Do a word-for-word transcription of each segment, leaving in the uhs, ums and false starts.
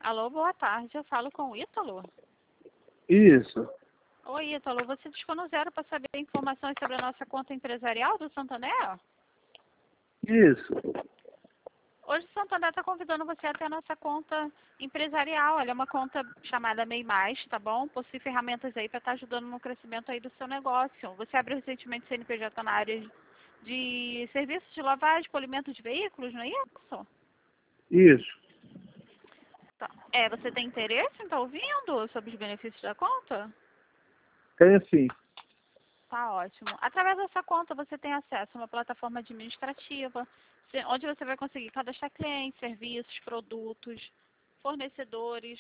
Alô, boa tarde. Eu falo com o Ítalo. Isso. Oi, Ítalo. Você discou no zero para saber informações sobre a nossa conta empresarial do Santander? Isso. Hoje o Santander está convidando você a ter a nossa conta empresarial. Ela é uma conta chamada MEI Mais, tá bom? Possui ferramentas aí para estar ajudando no crescimento aí do seu negócio. Você abriu recentemente C N P J na área de serviços de lavagem, polimento de veículos, não é isso? Isso. Tá. É, você tem interesse em estar ouvindo sobre os benefícios da conta? Tem sim. Tá ótimo. Através dessa conta você tem acesso a uma plataforma administrativa, se- onde você vai conseguir cadastrar clientes, serviços, produtos, fornecedores.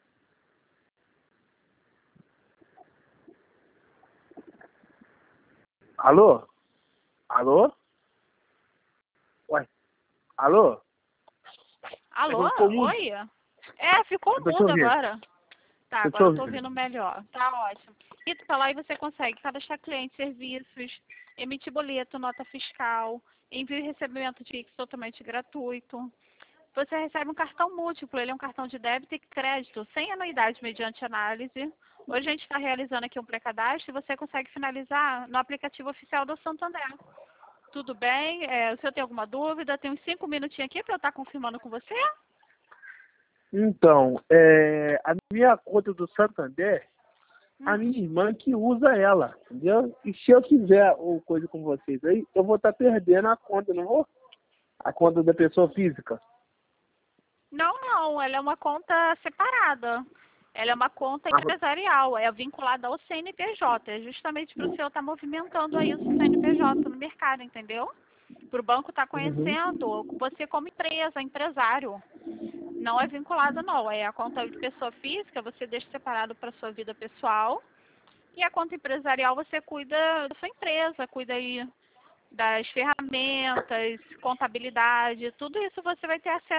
Alô? Alô? Ué? Alô? É que Alô? eu ficou mudo. Oi? É, ficou Eu tô te mudo ouvindo. agora. Tá, Tô te agora eu tô ouvindo. ouvindo melhor. Tá ótimo. E tu tá lá e você consegue cadastrar clientes, serviços, emitir boleto, nota fiscal, envio e recebimento de Pix totalmente gratuito. Você recebe um cartão múltiplo, ele é um cartão de débito e crédito, sem anuidade mediante análise. Hoje a gente está realizando aqui um pré-cadastro e você consegue finalizar no aplicativo oficial do Santander. Tudo bem? É, o senhor tem alguma dúvida? Tem uns cinco minutinhos aqui para eu estar confirmando com você? Então, é, a minha conta do Santander, a Hum. minha irmã que usa ela, entendeu? E se eu fizer ou coisa com vocês aí, eu vou estar perdendo a conta, não vou? A conta da pessoa física. Não, não, ela é uma conta separada. Ela é uma conta Ah, empresarial, é vinculada ao C N P J. É justamente para o senhor estar movimentando aí o C N P J no mercado, entendeu? Para o banco estar uhum. conhecendo você como empresa, empresário. Não é vinculado, não. É a conta de pessoa física, você deixa separado para sua vida pessoal. E a conta empresarial você cuida da sua empresa, cuida aí das ferramentas, contabilidade, tudo isso você vai ter acesso